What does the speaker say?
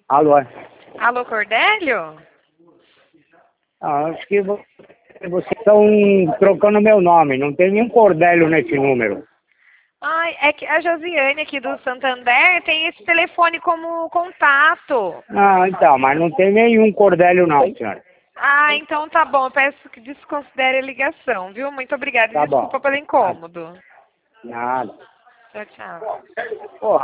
Alô? Alô, Cordélio? Acho que vocês estão trocando meu nome. Não tem nenhum Cordélio nesse número. Ai, é que a Josiane aqui do Santander tem esse telefone como contato. Ah, então, mas não tem nenhum Cordélio não, senhora. Ah, então tá bom. Eu peço que desconsidere a ligação, viu? Muito obrigada e Tá bom. desculpa pelo incômodo. Nada. Tchau, tchau. Porra.